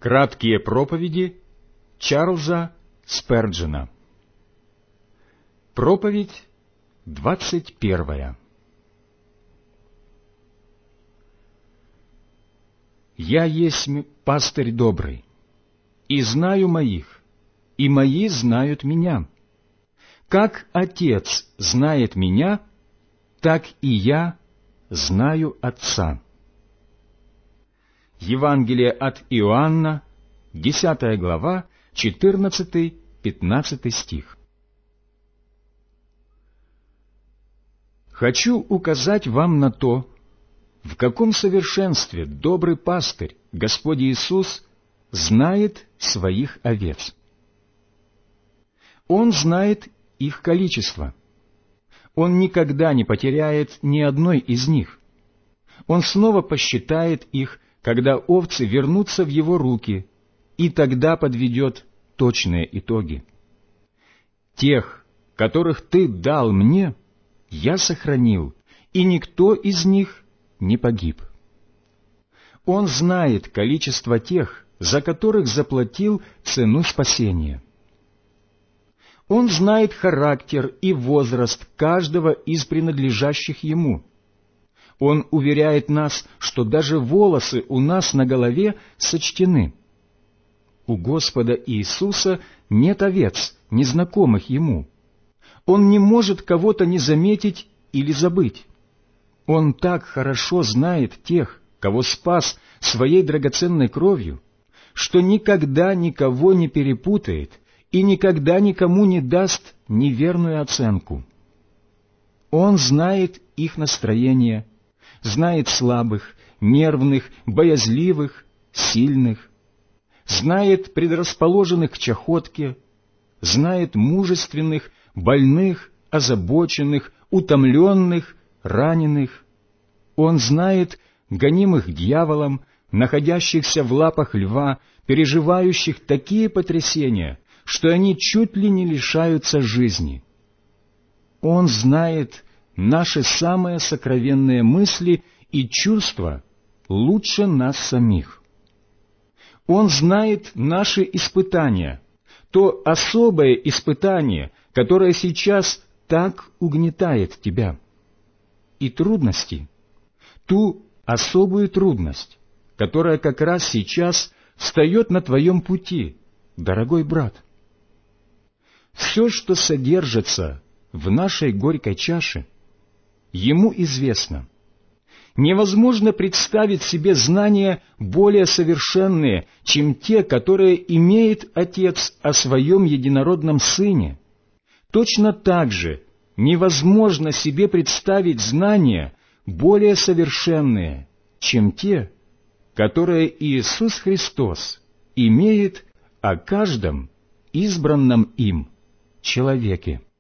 Краткие проповеди Чарльза Сперджена. Проповедь 21. «Я есть пастырь добрый, и знаю моих, и мои знают меня. Как Отец знает меня, так и я знаю Отца». Евангелие от Иоанна, 10 глава, 14-15 стих. «Хочу указать вам на то, в каком совершенстве добрый пастырь, Господь Иисус, знает своих овец. Он знает их количество. Он никогда не потеряет ни одной из них. Он снова посчитает их, когда овцы вернутся в его руки, и тогда подведет точные итоги. Тех, которых ты дал мне, я сохранил, и никто из них не погиб. Он знает количество тех, за которых заплатил цену спасения. Он знает характер и возраст каждого из принадлежащих ему. Он уверяет нас, что даже волосы у нас на голове сочтены. У Господа Иисуса нет овец, незнакомых Ему. Он не может кого-то не заметить или забыть. Он так хорошо знает тех, кого спас своей драгоценной кровью, что никогда никого не перепутает и никогда никому не даст неверную оценку. Он знает их настроение, знает слабых, нервных, боязливых, сильных, знает предрасположенных к чахотке, знает мужественных, больных, озабоченных, утомленных, раненых. Он знает гонимых дьяволом, находящихся в лапах льва, переживающих такие потрясения, что они чуть ли не лишаются жизни. Он знает наши самые сокровенные мысли и чувства лучше нас самих. Он знает наши испытания, то особое испытание, которое сейчас так угнетает тебя, и трудности, ту особую трудность, которая как раз сейчас встает на твоем пути, дорогой брат. Все, что содержится в нашей горькой чаше, Ему известно. Невозможно представить себе знания более совершенные, чем те, которые имеет Отец о Своем единородном Сыне. Точно так же невозможно себе представить знания более совершенные, чем те, которые Иисус Христос имеет о каждом избранном им человеке.